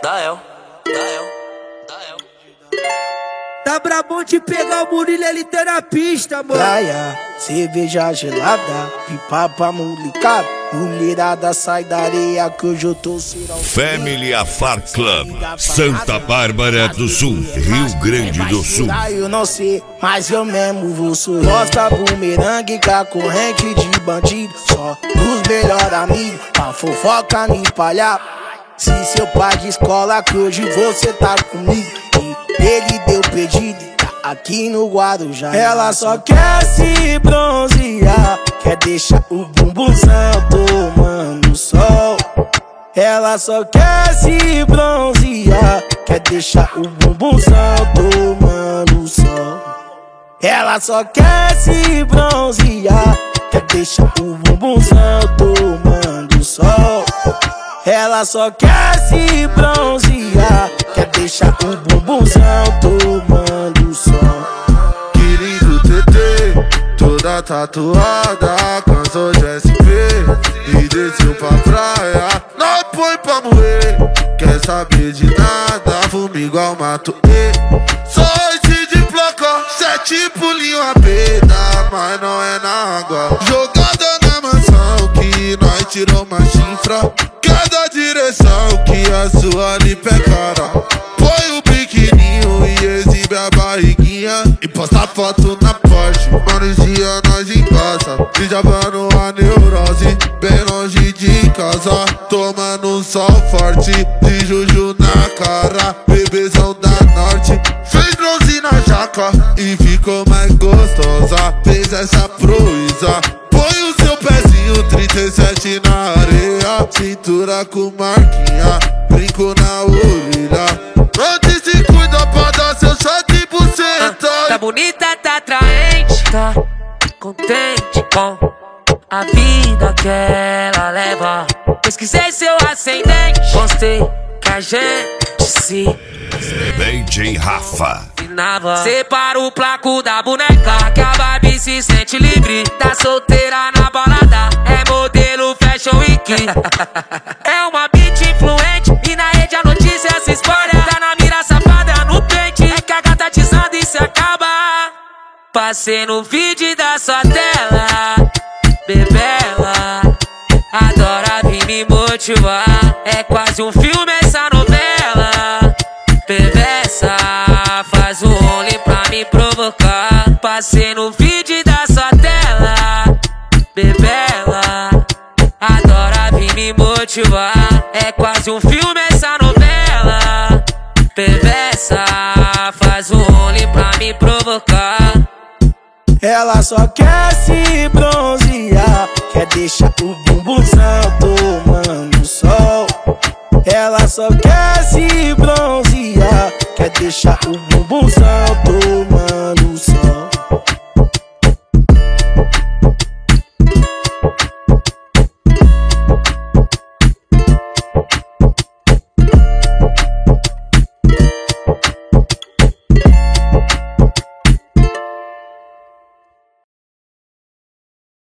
Tá brabão de pegar o Murilo, ele tá na pista, mano. Praia, cerveja gelada, pipa pra molecada. Mulherada sai da areia que hoje eu tô serão. Family Afar Club, Santa Bárbara do Sul, Rio Grande do Sul. Eu não sei, mas eu mesmo vou sou. Gosta bumerangue com a corrente de bandido. Só dos melhores amigos, pra fofoca me palhar. Se seu pai de escola que hoje você tá comigo e ele deu pedido, tá aqui no Guarujá. Ela só quer se bronzear, quer deixar o bumbuzão tomando sol. Ela só quer se bronzear, quer deixar o bumbuzão tomando sol. Ela só quer se bronzear, quer deixar o bumbuzão tomando sol. Ela só quer se bronzear, quer deixar o bumbuzão tomando sol. Que lindo TT, toda tatuada, cansou de SP e desceu pra praia. Não põe pra moer, quer saber de nada, fumo igual mato e só esse de placa, 7 pulinho a pena, mas não é na água. Jogada na mansão que nós tirou uma chifra. Cada direção que a sua lipa é cara. Põe o biquininho e exibe a barriguinha e posta foto na Porsche. Mano, esse dia nós embaça, desabando a neurose, bem longe de casa, tomando um sol forte, de juju na cara, bebezão da norte. Fez bronze na jaca e ficou mais gostosa, fez essa proeza. Põe o seu pezinho 37 na areia, cintura com marquinha, brinco na orelha. Antes se cuida pra dar seu shot de buceta. Tá bonita, tá atraente, tá contente com a vida que ela leva. Pesquisei seu ascendente, gostei que a gente se DJ Rafa. Separa o placo da boneca, que a vibe se sente livre. Tá solteira na balada, é modelo Fashion Week. É uma beat influente e na rede a notícia se espalha. Tá na mira safada no pente, é que a gata desanda e se acaba. Passei no feed da sua tela, bebela, adora vir me motivar. É quase um filme essa novela, perversa, faz um rolê pra me provocar. Passei no feed da sua tela, bebela, adora vir me motivar. É quase um filme essa novela, perversa, faz um rolê pra me provocar. Ela só quer se bronzear, quer deixar o bumbuzão tomando sol. Ela só quer se bronzear, quer deixar o bumbuzão tomando sol.